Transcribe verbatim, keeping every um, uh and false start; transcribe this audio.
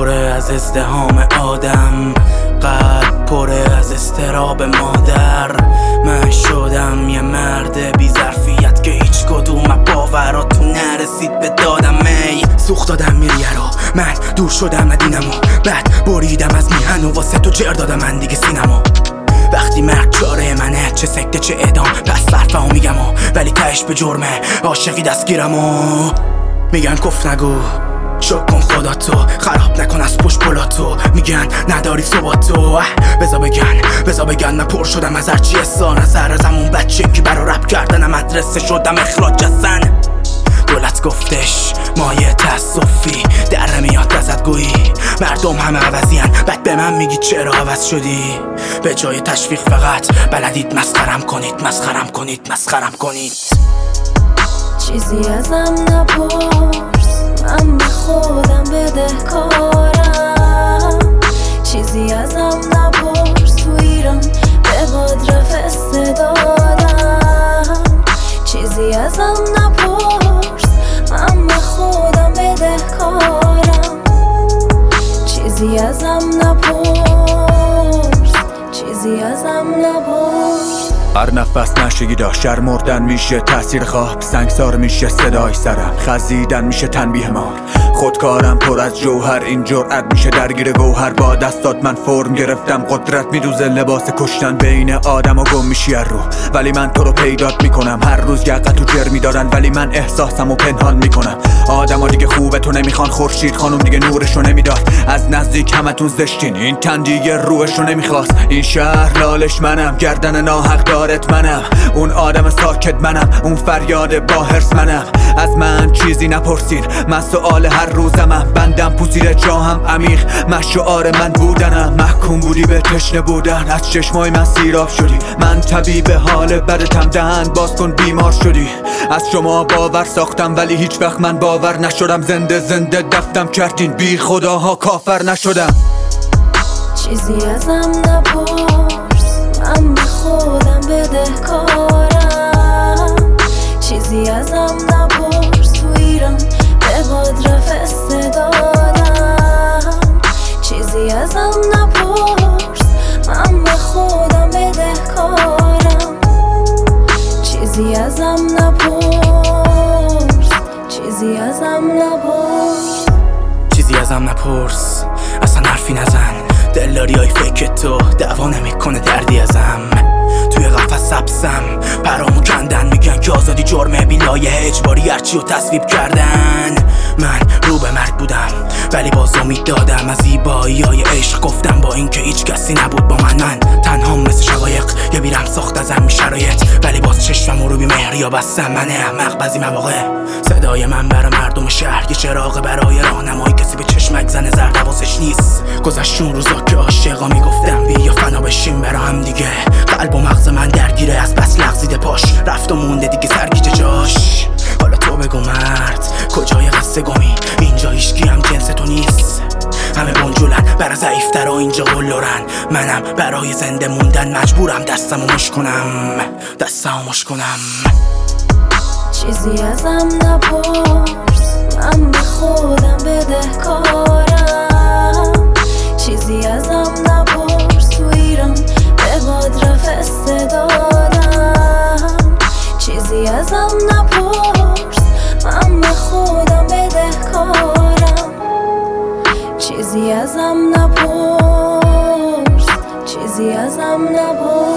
پره از ازدحام آدم، قلب پره از استراب مادر. من شدم یه مرد بی ظرفیت که هیچ کدوم باوراتون نرسید به دادم. می سوخت دادم میریه رو، من دور شدم ندینمو، بعد بریدم از میهن و واسه تو جر دادم من دیگه سینمو. وقتی مرگ چاره منه، چه سکته چه اعدام، پس حرفمو میگم و ولی تهش به جرمه عاشقی دستگیرمو. میگن کف نگو، شک کن خداتو، خراب نکن از پشت پلاتو. میگن نداری ثباتو، بزا بگن بزا بگن من پر شدم از هرچی احسان نظر از همون بچه که برا رپ کردنم مدرسه شدم اخراج از زن. دولت گفتش مایه تأسفی در نمیاد ازت گویی، مردم همه عوضین، بعد به من میگی چرا عوض شدی. به جای تشویق فقط بلدید مسخرم کنید مسخرم کنید مسخرم کنید. چیزی ازم نپرس، من به خودم بدهکارم. چیزی ازم نپرس، تو ایران به قدر فرستادم. چیزی ازم نپرس، من به خودم بدهکارم. چیزی ازم نپرس، چیزی ازم نپرس. هر نفس نشگی داشت شر مردن میشه تأثیر خواب، سنگسار میشه صدای سرم، خزیدن میشه تنبیه مار. خودکارم پر از جوهر، این جرأت میشه درگیر گوهر. با دستات من فرم گرفتم، قدرت میدوزه لباس کشتن. بین آدم و گم میشی هر رو، ولی من تو رو پیدات میکنم. هر روز یقت تو جر میدارن، ولی من احساسمو پنهان میکنم. آدما دیگه خوبه تو نمیخوان، خورشید خانم دیگه نورشو نمیداد. از نزدیک همتون زشتین، این تن دیگه روشو نمیخواست. این شهر لالش منم، گردن ناحق دارت منم. اون آدم ساکت منم، اون فریاد با حرص منم. از من چیزی نپرسین، من سؤال هر روزمم. بندم پوسیده جاهم عمیق، مشعار من بودنم. محکوم بودی به تشنه بودن، از چشمای من سیراب شدی. من طبیب حال بدتم، دهن باز کن بیمار شدی. از شما باور ساختم ولی هیچ وقت من باور نشدم. زنده زنده دفتم کردین، بی خداها کافر نشدم. چیزی ازم نپرس، من به خودم بدهکارم. چیزی ازم نپرس، تو ایران به قدر فرستادم. چیزی ازم نپرس، من به خودم بدهکارم. چیزی ازم نپرس، چیزی ازم نپرس. چیزی ازم نپرس، اصلا حرفی نزن. دلداری های فکر تو دعوا نمیکنه دردی ازم. توی قفس سبسم پرامو کندن، میگن که آزادی جرمه، بی لایه اجباری هرچی رو تصویب کردن. من رو به مرگ بودم ولی باز امید دادم. از زیبایی های عشق گفتم با اینکه هیچ کسی نبود با من. من تنها مثل شقایق یه بیرم ساخت ازم شرایط، ولی باز چشمم رو بی مهر یا بستم. من احمق بعضی مواقع، صدای من برای مردم شهر یه چراغ برای راهنمایی. کسی به چشمک زنه زرد حواسش نیست. گذشتون روزا که عاشقا میگفتم بیا فنا بشیم برا هم دیگه. قلب و مغز من درگیره، از بس لغزیده پاش رفت و مونده دیگه سرگیجه جاش. حالا تو بگو مرد کجای قصه گمی، اینجا هیچکی هم جنس تو نیست. همه بنجولن برای ضعیفترا اینجا قلورن. منم برای زنده موندن مجبورم دستمو مش کنم دستمو مش کنم. چیزی ازم نپرس، من به خودم بدهکارم. چیزی ازم نپرس، تو ایران به قدر فرستادم. چیزی ازم نپرس، من به خودم بدهکارم. چیزی ازم نپرس، چیزی ازم نپرس.